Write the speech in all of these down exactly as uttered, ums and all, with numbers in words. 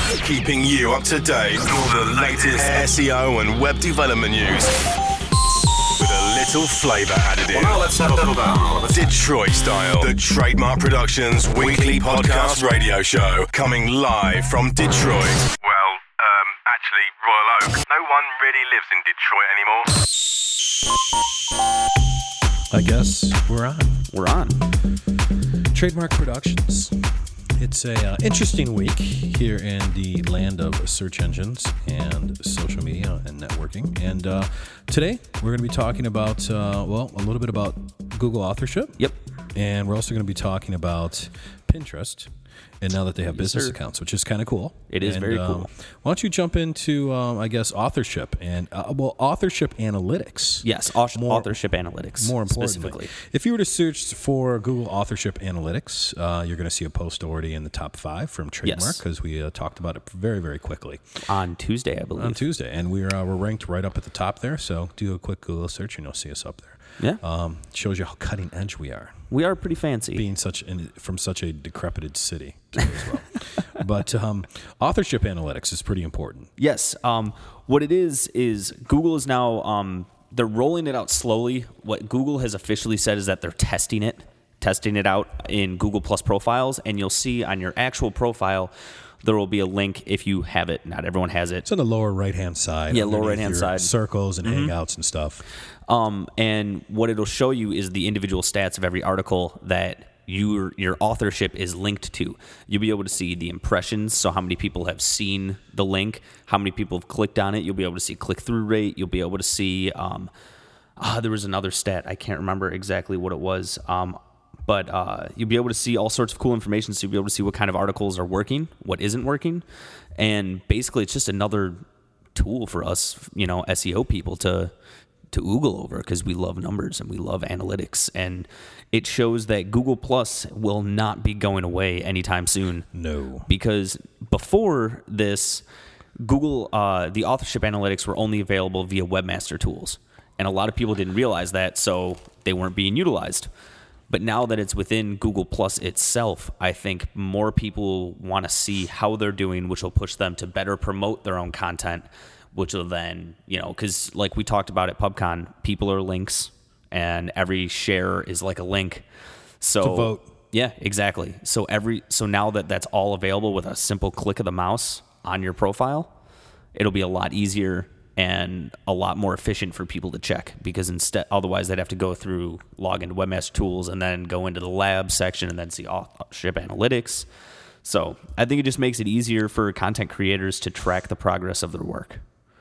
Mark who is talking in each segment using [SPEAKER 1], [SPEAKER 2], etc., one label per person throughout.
[SPEAKER 1] keeping you up to date with all the latest S E O and web development news. With a little flavour added in.
[SPEAKER 2] Well, now let's settle down.
[SPEAKER 1] Detroit Style, the Trademark Productions weekly podcast radio show, coming live from Detroit. Well, um, actually, Royal Oak. No one really lives in Detroit anymore.
[SPEAKER 3] I guess we're on.
[SPEAKER 4] We're on.
[SPEAKER 3] Trademark Productions. It's a uh, interesting week here in the land of search engines and social media and networking. And uh, today we're going to be talking about, uh, well, a little bit about Google authorship.
[SPEAKER 4] Yep.
[SPEAKER 3] And we're also going to be talking about Pinterest. And now that they have yes, business sir. accounts, which is kind of cool.
[SPEAKER 4] It is
[SPEAKER 3] and,
[SPEAKER 4] very
[SPEAKER 3] um,
[SPEAKER 4] cool.
[SPEAKER 3] Why don't you jump into, um, I guess, authorship and, uh, well, authorship analytics.
[SPEAKER 4] Yes, more, authorship analytics.
[SPEAKER 3] More importantly.
[SPEAKER 4] Specifically.
[SPEAKER 3] If you were to search for Google authorship analytics, uh, you're going to see a post already in the top five from Trademark because yes. we uh, talked about it very, very quickly.
[SPEAKER 4] On Tuesday, I believe.
[SPEAKER 3] On Tuesday. And we're, uh, we're ranked right up at the top there. So do a quick Google search and you'll see us up there.
[SPEAKER 4] Yeah.
[SPEAKER 3] Um, shows you how cutting edge we are.
[SPEAKER 4] We are pretty fancy.
[SPEAKER 3] Being such in, from such a decrepit city as well. But um, authorship analytics is pretty important.
[SPEAKER 4] Yes. Um, what it is is Google is now um, they're rolling it out slowly. What Google has officially said is that they're testing it, testing it out in Google Plus profiles, and you'll see on your actual profile there will be a link if you have it. Not everyone has it.
[SPEAKER 3] It's on the lower right-hand side.
[SPEAKER 4] Yeah, lower right-hand side.
[SPEAKER 3] Circles and
[SPEAKER 4] mm-hmm.
[SPEAKER 3] hangouts and stuff.
[SPEAKER 4] Um, and what it'll show you is the individual stats of every article that your your authorship is linked to. You'll be able to see the impressions, so how many people have seen the link, how many people have clicked on it. You'll be able to see click-through rate. You'll be able to see, um, uh, there was another stat. I can't remember exactly what it was. Um, But uh, you'll be able to see all sorts of cool information. So you'll be able to see what kind of articles are working, what isn't working. And basically, it's just another tool for us, you know, S E O people to to oogle over because we love numbers and we love analytics. And it shows that Google Plus will not be going away anytime soon.
[SPEAKER 3] No.
[SPEAKER 4] Because before this, Google, uh, the authorship analytics were only available via Webmaster Tools. And a lot of people didn't realize that, so they weren't being utilized. But now that it's within Google Plus itself, I think more people want to see how they're doing, which will push them to better promote their own content, which will then, you know, because like we talked about at PubCon, people are links, and every share is like a link. So
[SPEAKER 3] to vote.
[SPEAKER 4] Yeah, exactly. So every so now that that's all available with a simple click of the mouse on your profile, it'll be a lot easier and a lot more efficient for people to check, because instead, otherwise they'd have to go through, log into Webmaster Tools, and then go into the lab section and then see authorship analytics. So I think it just makes it easier for content creators to track the progress of their work.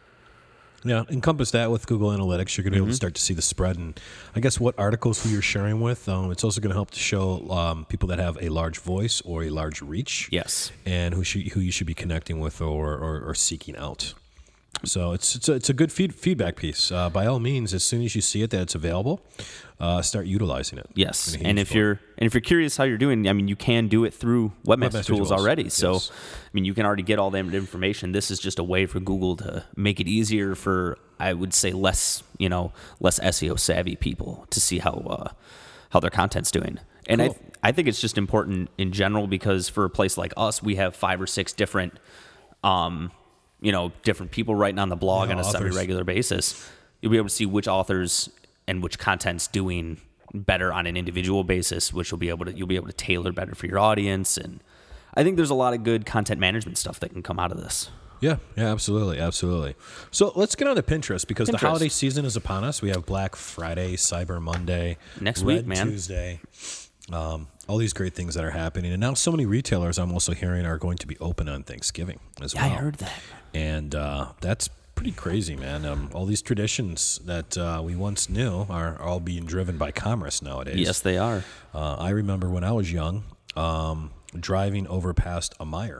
[SPEAKER 3] Yeah, encompass that with Google Analytics. You're going to be able to start to see the spread and I guess what articles who you're sharing with. Um, it's also going to help to show um, people that have a large voice or a large reach.
[SPEAKER 4] Yes.
[SPEAKER 3] And who should, who you should be connecting with or, or, or seeking out. So it's it's a, it's a good feed, feedback piece. Uh, by all means, as soon as you see it that it's available, uh, start utilizing it.
[SPEAKER 4] Yes, and if you're and if you're curious how you're doing, I mean, you can do it through Webmaster, Webmaster Tools, Tools already. So, yes. I mean, you can already get all that information. This is just a way for Google to make it easier for, I would say, less you know less S E O savvy people to see how uh, how their content's doing. And cool. I I think it's just important in general, because for a place like us, we have five or six different. Um, you know, different people writing on the blog yeah, on a authors. semi-regular basis. You'll be able to see which authors and which content's doing better on an individual basis, which will be able to, you'll be able to tailor better for your audience. And I think there's a lot of good content management stuff that can come out of this.
[SPEAKER 3] Yeah, yeah, absolutely, absolutely. So let's get on to Pinterest, because Pinterest. the holiday season is upon us. We have Black Friday, Cyber Monday,
[SPEAKER 4] next
[SPEAKER 3] Red
[SPEAKER 4] week, man.
[SPEAKER 3] Tuesday. Um, all these great things that are happening. And now so many retailers, I'm also hearing, are going to be open on Thanksgiving as
[SPEAKER 4] yeah,
[SPEAKER 3] well.
[SPEAKER 4] I heard that.
[SPEAKER 3] And uh, that's pretty crazy, man. Um, all these traditions that uh, we once knew are all being driven by commerce nowadays.
[SPEAKER 4] Yes, they are.
[SPEAKER 3] Uh, I remember when I was young, um, driving over past a Meijer.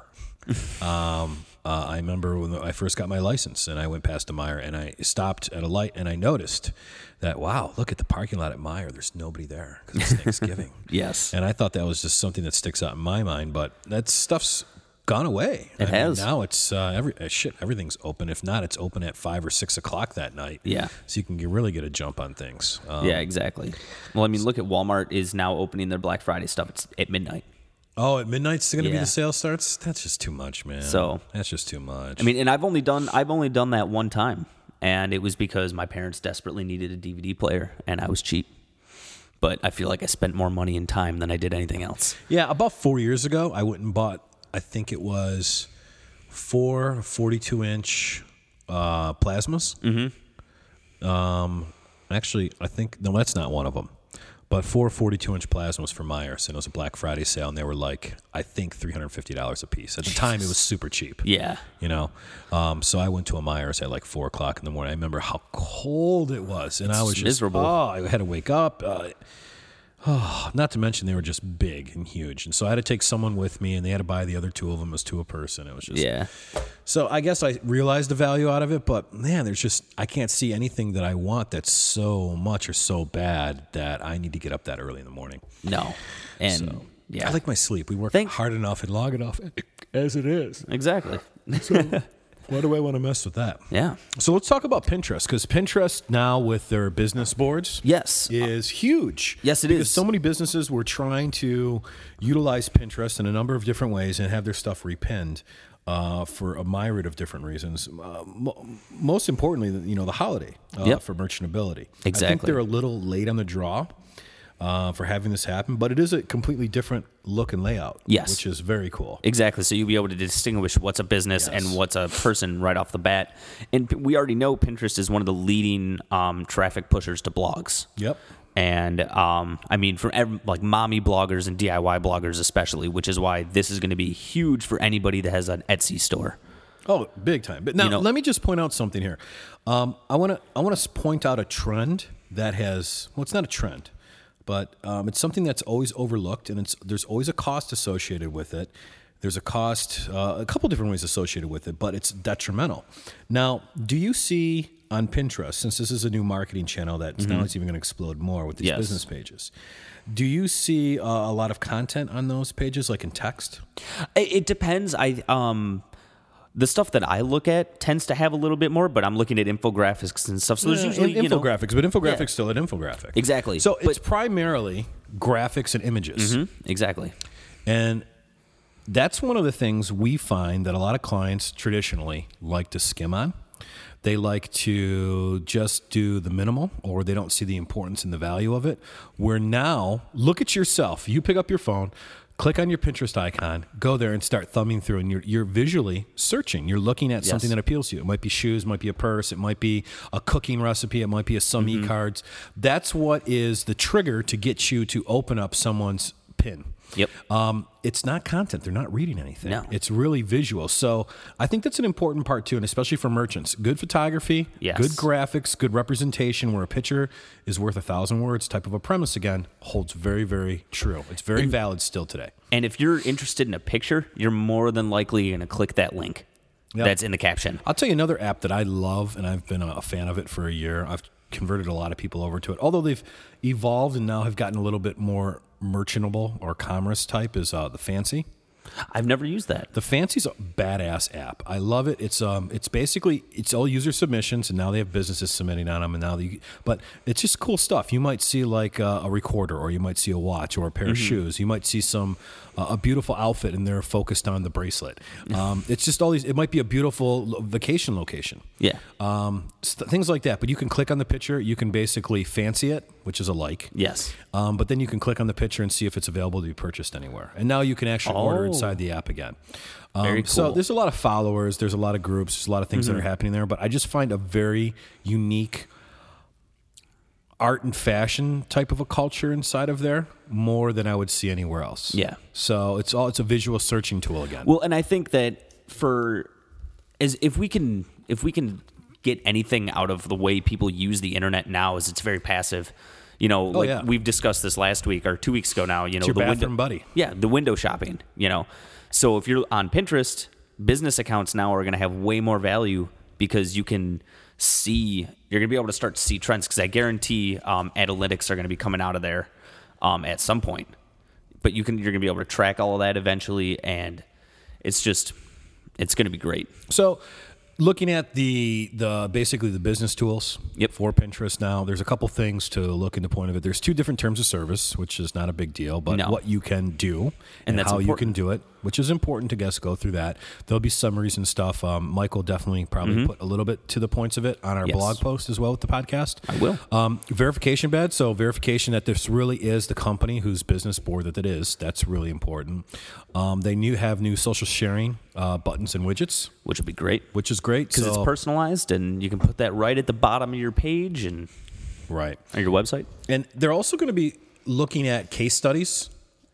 [SPEAKER 3] um, uh, I remember when I first got my license, and I went past a Meijer, and I stopped at a light, and I noticed that, wow, look at the parking lot at Meijer. There's nobody there because it's Thanksgiving.
[SPEAKER 4] Yes.
[SPEAKER 3] And I thought that was just something that sticks out in my mind, but that stuff's gone away.
[SPEAKER 4] It
[SPEAKER 3] I
[SPEAKER 4] has.
[SPEAKER 3] Mean, now it's uh, every uh, shit. Everything's open. If not, it's open at five or six o'clock that night.
[SPEAKER 4] Yeah.
[SPEAKER 3] So you can get, really get a jump on things. Um,
[SPEAKER 4] yeah, exactly. Well, I mean, look at Walmart is now opening their Black Friday stuff. It's at midnight.
[SPEAKER 3] Oh, at midnight's going to be
[SPEAKER 4] Yeah.
[SPEAKER 3] the sale starts? That's just too much, man.
[SPEAKER 4] So-
[SPEAKER 3] that's just too much.
[SPEAKER 4] I mean, and I've only done I've only done that one time, and it was because my parents desperately needed a D V D player, and I was cheap. But I feel like I spent more money and time than I did anything else.
[SPEAKER 3] yeah, about four years ago, I went and bought, I think it was four forty-two inch uh, plasmas. Mm-hmm. Um, actually, I think, no, that's not one of them. But four forty-two inch plasmas for Myers, and it was a Black Friday sale, and they were like, I think three hundred fifty dollars a piece. At the time, it was super cheap.
[SPEAKER 4] Yeah.
[SPEAKER 3] You know? Um, so I went to a Myers at like four o'clock in the morning. I remember how cold it was, and I was just,
[SPEAKER 4] miserable.
[SPEAKER 3] oh, I had to wake up. Uh, oh, not to mention, they were just big and huge. And so I had to take someone with me, and they had to buy the other two of them as two a person. It was just,
[SPEAKER 4] Yeah.
[SPEAKER 3] so I guess I realized the value out of it, but man, there's just, I can't see anything that I want that's so much or so bad that I need to get up that early in the morning.
[SPEAKER 4] No. And
[SPEAKER 3] So
[SPEAKER 4] yeah.
[SPEAKER 3] I like my sleep. We work
[SPEAKER 4] Thank-
[SPEAKER 3] hard enough and long enough as it is.
[SPEAKER 4] Exactly.
[SPEAKER 3] Why do I want to mess with that?
[SPEAKER 4] Yeah.
[SPEAKER 3] So let's talk about Pinterest, because Pinterest now with their business boards
[SPEAKER 4] Yes.
[SPEAKER 3] is huge.
[SPEAKER 4] Yes, it
[SPEAKER 3] because
[SPEAKER 4] is.
[SPEAKER 3] so many businesses were trying to utilize Pinterest in a number of different ways and have their stuff repinned uh, for a myriad of different reasons. Uh, mo- most importantly, you know, the holiday uh,
[SPEAKER 4] Yep.
[SPEAKER 3] for merchantability. I think
[SPEAKER 4] Exactly.
[SPEAKER 3] they're a little late on the draw uh, for having this happen, but it is a completely different look and layout.
[SPEAKER 4] Yes.
[SPEAKER 3] which is very cool.
[SPEAKER 4] Exactly. So you'll be able to distinguish what's a business
[SPEAKER 3] Yes.
[SPEAKER 4] and what's a person right off the bat. And p- we already know Pinterest is one of the leading um, traffic pushers to blogs.
[SPEAKER 3] Yep.
[SPEAKER 4] And um, I mean, for ev- like mommy bloggers and D I Y bloggers especially, which is why this is going to be huge for anybody that has an Etsy store.
[SPEAKER 3] Oh, big time. But now
[SPEAKER 4] You know-
[SPEAKER 3] let me just point out something here. Um, I want to I want to point out a trend that has, well, it's not a trend, but um, it's something that's always overlooked, and it's there's always a cost associated with it. There's a cost, uh, a couple different ways associated with it, but it's detrimental. Now, do you see on Pinterest, since this is a new marketing channel that's now it's even going to explode more with these
[SPEAKER 4] Yes.
[SPEAKER 3] business pages, do you see uh, a lot of content on those pages, like in text?
[SPEAKER 4] It, it depends. I um, the stuff that I look at tends to have a little bit more, but I'm looking at infographics and stuff. So there's
[SPEAKER 3] Yeah,
[SPEAKER 4] usually
[SPEAKER 3] in-
[SPEAKER 4] you know,
[SPEAKER 3] infographics, but infographics
[SPEAKER 4] Yeah.
[SPEAKER 3] still an infographic.
[SPEAKER 4] Exactly.
[SPEAKER 3] So
[SPEAKER 4] But-
[SPEAKER 3] it's primarily graphics and images,
[SPEAKER 4] Mhm, exactly.
[SPEAKER 3] and that's one of the things we find that a lot of clients traditionally like to skim on. They like to just do the minimal, or they don't see the importance and the value of it. Where now, look at yourself. You pick up your phone, click on your Pinterest icon, go there and start thumbing through, and you're, you're visually searching. You're looking at
[SPEAKER 4] Yes.
[SPEAKER 3] something that appeals to you. It might be shoes, it might be a purse, it might be a cooking recipe, it might be a some
[SPEAKER 4] Mm-hmm.
[SPEAKER 3] e-cards. That's what is the trigger to get you to open up someone's pin.
[SPEAKER 4] Yep.
[SPEAKER 3] Um, it's not content. They're not reading anything.
[SPEAKER 4] No.
[SPEAKER 3] It's really visual. So I think that's an important part too, and especially for merchants. Good photography,
[SPEAKER 4] Yes.
[SPEAKER 3] good graphics, good representation where a picture is worth a thousand words type of a premise, again, holds very, very true. It's very valid still today.
[SPEAKER 4] And if you're interested in a picture, you're more than likely going to click that link
[SPEAKER 3] Yep.
[SPEAKER 4] that's in the caption.
[SPEAKER 3] I'll tell you another app that I love, and I've been a fan of it for a year. I've converted a lot of people over to it. Although they've evolved and now have gotten a little bit more merchantable or commerce type, is uh, the Fancy.
[SPEAKER 4] I've never used that.
[SPEAKER 3] The Fancy's a badass app. I love it. It's um, it's basically it's all user submissions, and now they have businesses submitting on them, and now they, but it's just cool stuff. You might see like a, a recorder, or you might see a watch, or a pair of shoes. You might see some uh, a beautiful outfit, and they're focused on the bracelet. Um, it's just all these. It might be a beautiful lo- vacation location.
[SPEAKER 4] Yeah.
[SPEAKER 3] Um, st- things like that. But you can click on the picture. You can basically fancy it, which is a like.
[SPEAKER 4] Yes.
[SPEAKER 3] Um, but then you can click on the picture and see if it's available to be purchased anywhere. And now you can actually order
[SPEAKER 4] Oh.
[SPEAKER 3] inside the app again. Um,
[SPEAKER 4] Very
[SPEAKER 3] So
[SPEAKER 4] cool.
[SPEAKER 3] there's a lot of followers. There's a lot of groups. There's a lot of things
[SPEAKER 4] Mm-hmm.
[SPEAKER 3] that are happening there. But I just find a very unique art and fashion type of a culture inside of there more than I would see anywhere else.
[SPEAKER 4] Yeah.
[SPEAKER 3] So it's all it's a visual searching tool again.
[SPEAKER 4] Well, and I think that for as if we can if we can get anything out of the way people use the internet now, is it's very passive. You know, like
[SPEAKER 3] yeah.
[SPEAKER 4] we've discussed this last week or two weeks ago now. You know,
[SPEAKER 3] your
[SPEAKER 4] the
[SPEAKER 3] bathroom
[SPEAKER 4] window,
[SPEAKER 3] buddy.
[SPEAKER 4] Yeah, the window shopping. You know, so if you're on Pinterest, business accounts now are going to have way more value because you can see you're going to be able to start to see trends. Because I guarantee um, analytics are going to be coming out of there um, at some point. But you can you're going to be able to track all of that eventually, and it's just it's going to be great.
[SPEAKER 3] So looking at the the basically the business tools
[SPEAKER 4] Yep.
[SPEAKER 3] for Pinterest now, there's a couple things to look into point of it. There's two different terms of service, which is not a big deal, but
[SPEAKER 4] No.
[SPEAKER 3] what you can do and,
[SPEAKER 4] And that's
[SPEAKER 3] how you can
[SPEAKER 4] important.
[SPEAKER 3] do it, which is important to guess go through that. There'll be summaries and stuff. Um, Mike will definitely probably put a little bit to the points of it on our
[SPEAKER 4] Yes.
[SPEAKER 3] blog post as well with the podcast.
[SPEAKER 4] I will.
[SPEAKER 3] Um, verification badge, so verification that this really is the company whose business board that it is. That's really important. Um, they new have new social sharing uh, buttons and widgets,
[SPEAKER 4] Which would be great.
[SPEAKER 3] which is great.
[SPEAKER 4] Because
[SPEAKER 3] so,
[SPEAKER 4] it's personalized, and you can put that right at the bottom of your page and
[SPEAKER 3] right.
[SPEAKER 4] on your website.
[SPEAKER 3] And they're also going to be looking at case studies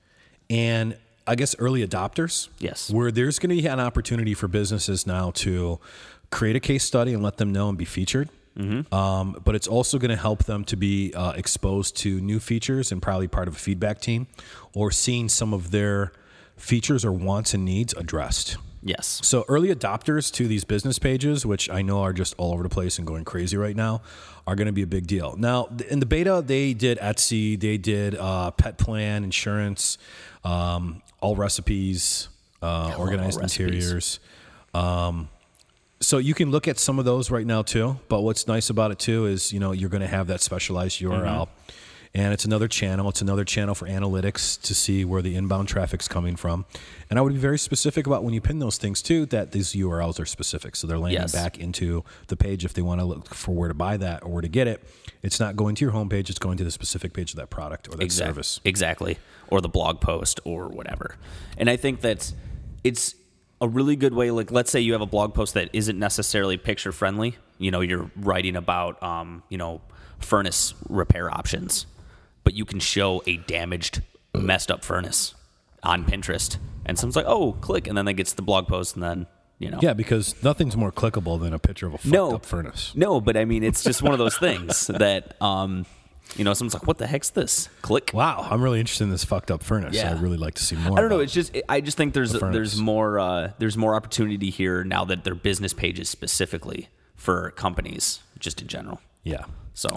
[SPEAKER 3] and I guess early adopters.
[SPEAKER 4] Yes.
[SPEAKER 3] Where there's going to be an opportunity for businesses now to create a case study and let them know and be featured. Mm-hmm. Um, but it's also going to help them to be uh, exposed to new features and probably part of a feedback team or seeing some of their features or wants and needs addressed.
[SPEAKER 4] Yes.
[SPEAKER 3] So early adopters to these business pages, which I know are just all over the place and going crazy right now, are going to be a big deal. Now, in the beta, they did Etsy, they did uh, pet plan, insurance, um, all recipes, uh, organized
[SPEAKER 4] All recipes.
[SPEAKER 3] interiors. Um, so you can look at some of those right now too. But what's nice about it too is, you know, you're going to have that specialized U R L.
[SPEAKER 4] Mm-hmm.
[SPEAKER 3] And it's another channel. It's another channel for analytics to see where the inbound traffic's coming from. And I would be very specific about when you pin those things too, that these U R Ls are specific. So they're landing
[SPEAKER 4] Yes.
[SPEAKER 3] back into the page if they want to look for where to buy that or where to get it. It's not going to your homepage. It's going to the specific page of that product or that
[SPEAKER 4] Exact-
[SPEAKER 3] service.
[SPEAKER 4] Exactly. Or the blog post or whatever. And I think that it's a really good way. Like, let's say you have a blog post that isn't necessarily picture friendly. You know, you're writing about, um, you know, furnace repair options, but you can show a damaged, messed up furnace on Pinterest. And someone's like, oh, click. And then they get to the blog post and then, you know.
[SPEAKER 3] Yeah, because nothing's more clickable than a picture of a fucked
[SPEAKER 4] No.
[SPEAKER 3] up furnace.
[SPEAKER 4] No, but I mean, it's just one of those things that, um, you know, someone's like, what the heck's this? Click.
[SPEAKER 3] Wow, I'm really interested in this fucked up furnace.
[SPEAKER 4] Yeah.
[SPEAKER 3] I'd really like to see more.
[SPEAKER 4] I don't know.
[SPEAKER 3] about
[SPEAKER 4] It's just I just think there's
[SPEAKER 3] the furnace.
[SPEAKER 4] there's more uh, there's more opportunity here now that their business pages specifically for companies, just in general.
[SPEAKER 3] Yeah.
[SPEAKER 4] So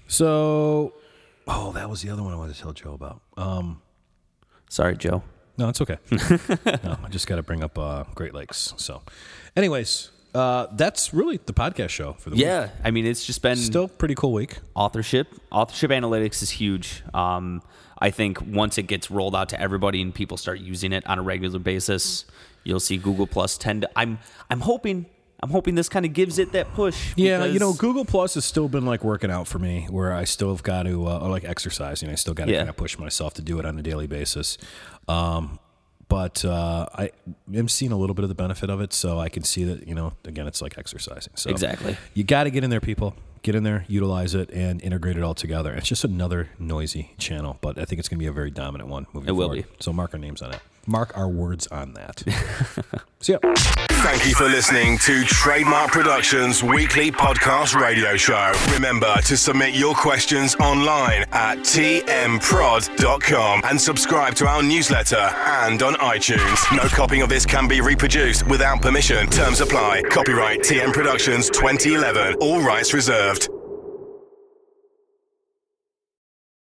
[SPEAKER 3] So, oh, that was the other one I wanted to tell Joe about. Um,
[SPEAKER 4] sorry, Joe.
[SPEAKER 3] No, it's okay. no, I just got to bring up uh, Great Lakes. So, anyways, uh, that's really the podcast show for the week.
[SPEAKER 4] Yeah, I mean, it's just been
[SPEAKER 3] Still pretty cool week.
[SPEAKER 4] authorship. Authorship analytics is huge. Um, I think once it gets rolled out to everybody and people start using it on a regular basis, you'll see Google Plus tend to. I'm I'm hoping. I'm hoping this kind of gives it that push.
[SPEAKER 3] Yeah,
[SPEAKER 4] because-
[SPEAKER 3] you know, Google Plus has still been like working out for me, where I still have got to, uh, or like exercising. I still got to
[SPEAKER 4] Yeah.
[SPEAKER 3] kind of push myself to do it on a daily basis. Um, but uh, I am seeing a little bit of the benefit of it, so I can see that, you know, again, it's like exercising. So
[SPEAKER 4] Exactly.
[SPEAKER 3] you got to get in there, people. Get in there, utilize it, and integrate it all together. It's just another noisy channel, but I think it's going to be a very dominant one moving
[SPEAKER 4] It will
[SPEAKER 3] forward.
[SPEAKER 4] be.
[SPEAKER 3] So mark our names on it. Mark our words on that. See ya.
[SPEAKER 1] Thank you for listening to Trademark Productions Weekly Podcast Radio Show. Remember to submit your questions online at t m prod dot com and subscribe to our newsletter and on iTunes. No copying of this can be reproduced without permission. Terms apply. Copyright T M Productions twenty eleven. All rights reserved.